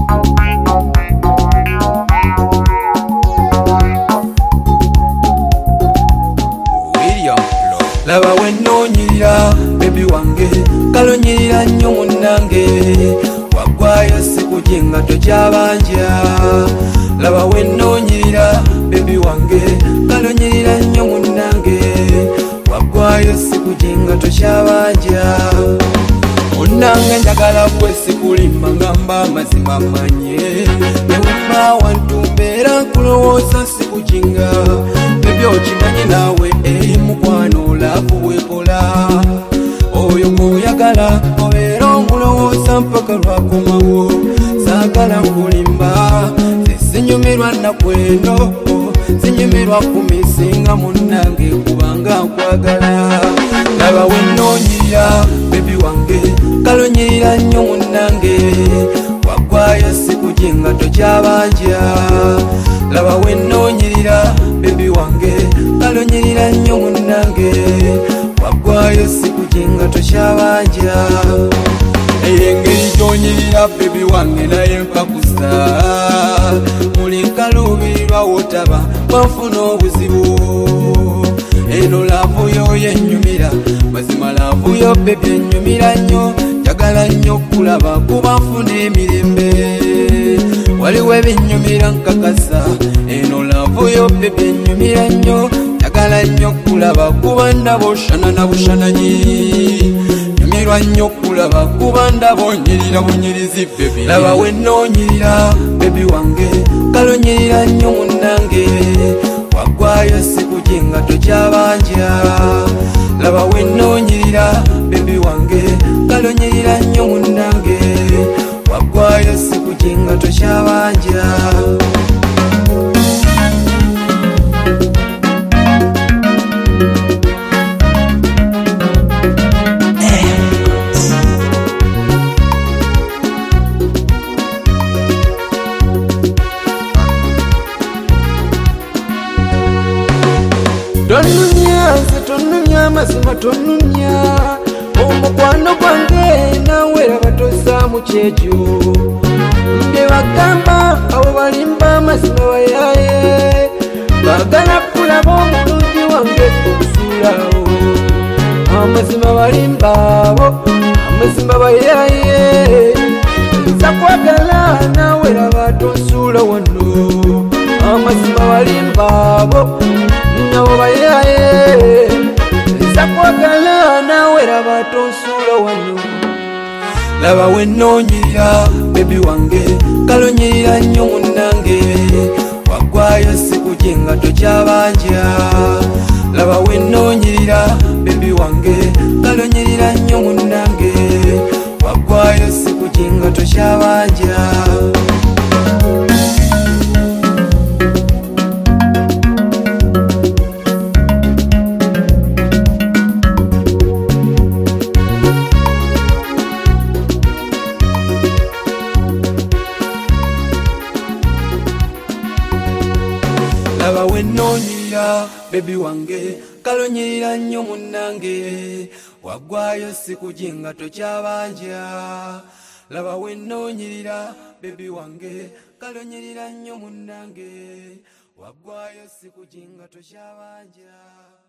Laba wenonyira baby wange kalonyira nnyo munnange wagwayo sikujinga tokyabanja. Laba wenonyira baby wange kalonyira nnyo munnange wagwayo sikujinga tokyabanja. Munnange njagala gwe sikulimba ngamba mazima manye newemba wantu mbeera nkulowooza sikujinga baby okimanyi naawe mukwano laavu wekola oyo gwoyagala obeera omulowooza mpaka lwakomawo saagala nkulimba sinyumirwa nakweno sinyumirwa kumisinga munnange kubanga nkwagala. Laba wenonyira baby wange kalonyirira nnyo munnange wagwayo sikujinga tokyabanja. Laba wenonyirira baby wange kalonyirira nnyo munnange wagwayo sikujinga tokyabanja. Engeri gyonyirira baby wange naye mpakusa muli nkaluubirirwa wotaba wanfuna obuzibu. Eno laavu yo yennyumira mazima laavu yo baby ennyumira nnyo njagala nnyo kulaba kuba nfuna emirembe waliwo ebinnyumira nkakasa. Eno laavu yo baby ennyumira nnyo njagala nnyo kulaba kuba ndaba oshana na bushananyi nyumirwa nnyo kulaba kuba ndaba onyirira bunyirizi baby. Laba wenonyirira baby wange kalonyirira nnyo munnange wagwayo sikujinga tokyabanja. Laba wenonyirira baby wange kalonyirira nnyo munnange wagwayo sikujinga tokyabanja. Tonunya mazima tonunya omukwano gwange nawe laba tozaamu kyejo mbe bagamba abo balimba mazima bayaye bagala kulaba omulungi wange kusuulawo. Amazima balimba abo amazima bayaye nza kwagala nawe laba tonsuula wano. Amazima balimba abo nabo bayaye nza kwagala nawe laba tonsuula wano. Laba wenonyirira baby wange kalonyirira nnyo munnange wagwayo sikujinga tokyabanja. Laba wenonyirira baby wange kalonyirira nnyo munnange wagwayo sikujinga tokyabanja. Laba wenonyirira baby wange kalonyirira nnyo munnange wagwayo sikujinga tokyabanja. Laba wenonyirira baby wange kalonyirira nnyo munnange wagwayo sikujinga tokyabanja.